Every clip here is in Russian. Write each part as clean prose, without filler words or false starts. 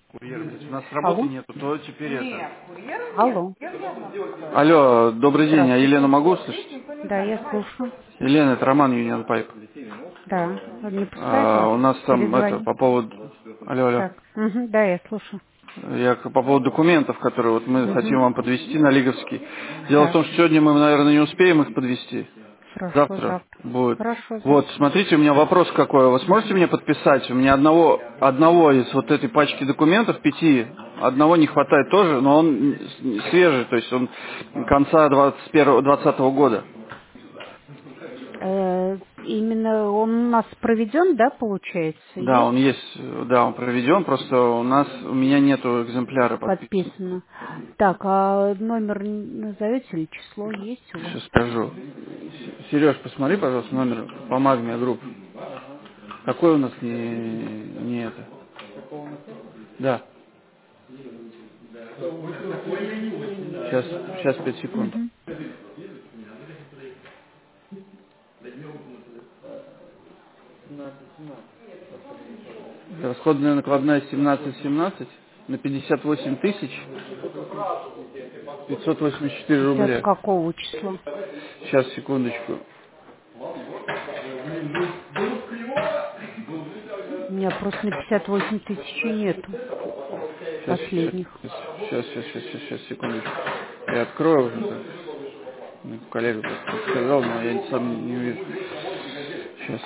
Курьер нет. У нас работы Алло? нету, то теперь это. Нет, курьеров нет. Алло. Курьер явно отсутствует. Алло, добрый день, а Елену Здравствуйте. могу услышать? Здесь никто не Да, знает. я Давай. слушаю. Елена, это Роман Union Pipe. Да. Не пускает вас? У нас там это Перезвони. по поводу. Алло, алло. Так. Мгм, да, я слушаю. Я по поводу документов, которые вот мы хотим Угу. вам подвести на Лиговский. Дело в том, Так. что сегодня мы, наверное, не успеем их подвести. Хорошо, Завтра завтра. будет. Хорошо, Вот, завтра. смотрите, у меня вопрос какой. Вы сможете мне подписать? У меня одного из вот этой пачки документов, 5, одного не хватает тоже, но он свежий, то есть он конца 2020 года. Именно он у нас проведен, да, получается? Да, он Есть есть, да, он проведен, просто у меня нету экземпляра подписанного. подписано. Так, а номер назовете или число есть у вас? Сейчас скажу. Сереж, посмотри, пожалуйста, номер по Магме групп. Какой у нас не это? Да. Сейчас 5 секунд. Угу. Расходная накладная 17,17 на 58 тысяч 584 Это от рубля. какого числа? Сейчас, секундочку. У меня просто на 58 тысяч нету последних. Сейчас, секундочку. Я открою уже. Так. Мне коллега просто сказал, но я сам не увижу. Сейчас.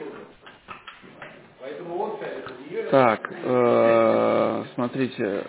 Так, смотрите,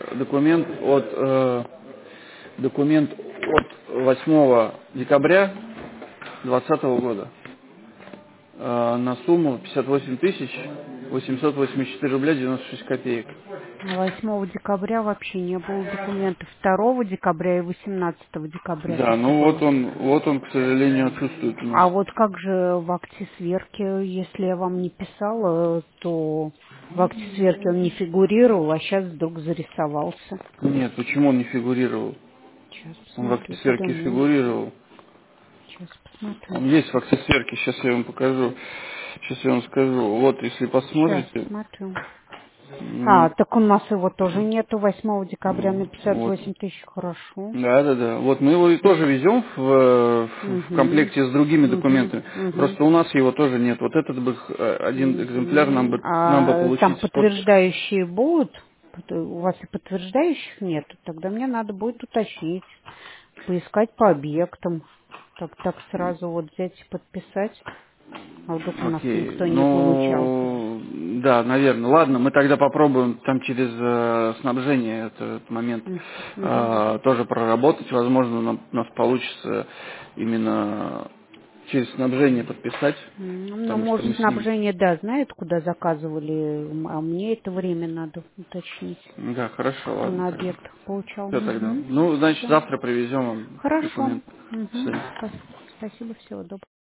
документ от 8 декабря 2020 года на сумму 58 тысяч 884 рубля 96 копеек. 8 декабря вообще не было документов. 2 декабря и 18 декабря Да, только ну было. вот он, к сожалению, отсутствует у нас. А вот как же в акте сверки, если я вам не писала, то в акте сверки он не фигурировал, а сейчас вдруг зарисовался. Нет, почему он не фигурировал? Сейчас Он в акте посмотрю, сверки подумаю. фигурировал. Сейчас посмотрю. Он есть в акте сверки, сейчас я вам покажу. Сейчас я вам скажу. Вот, если Сейчас посмотрите, посмотрю. А, м, так у нас его тоже нету. 8 декабря на вот. 58 тысяч. Хорошо. Да. Вот мы его и тоже везем в Угу. комплекте с другими Угу. документами. Угу. Просто у нас его тоже нет. Вот этот бы один экземпляр Мгм. нам бы А там получить с подписью. подтверждающие будут? У вас и подтверждающих нет? Тогда мне надо будет уточнить, поискать по объектам. Так сразу вот взять и подписать. А вдруг у нас Окей. никто не получал. Ну, да, наверное. Ладно, мы тогда попробуем там через снабжение этот момент Мгм. тоже проработать. Возможно, у нас получится именно через снабжение подписать, Ну, потому что может, мы с ними... снабжение, да, знает, куда заказывали, а мне это время надо уточнить, Да, хорошо, кто ладно на тогда. объектах получал. Все тогда. Угу. Ну, значит, Все. завтра привезем вам Хорошо. документ. Угу. Всё. Спасибо, всего доброго.